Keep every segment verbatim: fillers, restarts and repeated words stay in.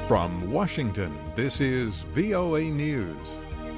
From Washington, this is V O A News.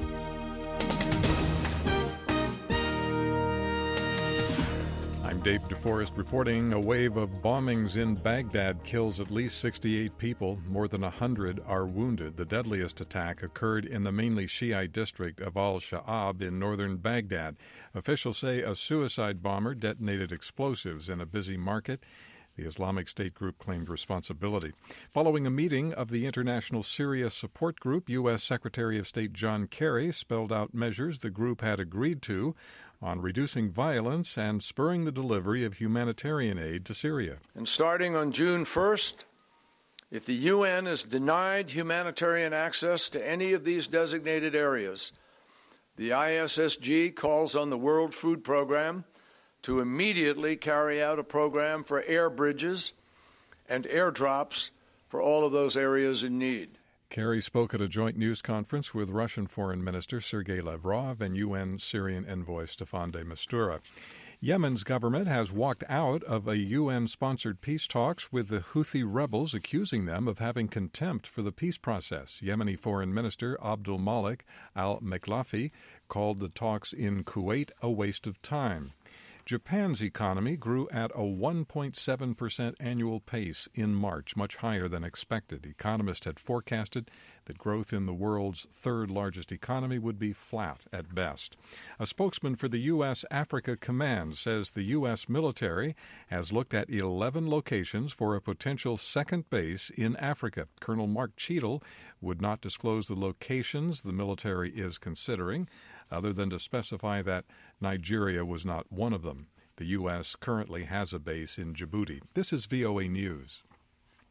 I'm Dave DeForest reporting. A wave of bombings in Baghdad kills at least sixty-eight people. More than one hundred are wounded. The deadliest attack occurred in the mainly Shiite district of Al-Sha'ab in northern Baghdad. Officials say a suicide bomber detonated explosives in a busy market. The Islamic State group claimed responsibility. Following a meeting of the International Syria Support Group, U S. Secretary of State John Kerry spelled out measures the group had agreed to on reducing violence and spurring the delivery of humanitarian aid to Syria. And starting on June first, if the U N is denied humanitarian access to any of these designated areas, the I S S G calls on the World Food Program to immediately carry out a program for air bridges and airdrops for all of those areas in need. Kerry spoke at a joint news conference with Russian Foreign Minister Sergei Lavrov and U N Syrian envoy Staffan de Mistura. Yemen's government has walked out of a U N-sponsored peace talks with the Houthi rebels, accusing them of having contempt for the peace process. Yemeni Foreign Minister Abdul Malik al-Mekhlafi called the talks in Kuwait a waste of time. Japan's economy grew at a one point seven percent annual pace in March, much higher than expected. Economists had forecasted that growth in the world's third-largest economy would be flat at best. A spokesman for the U S. Africa Command says the U S military has looked at eleven locations for a potential second base in Africa. Colonel Mark Cheadle would not disclose the locations the military is considering, other than to specify that Nigeria was not one of them. The U S currently has a base in Djibouti. This is V O A News.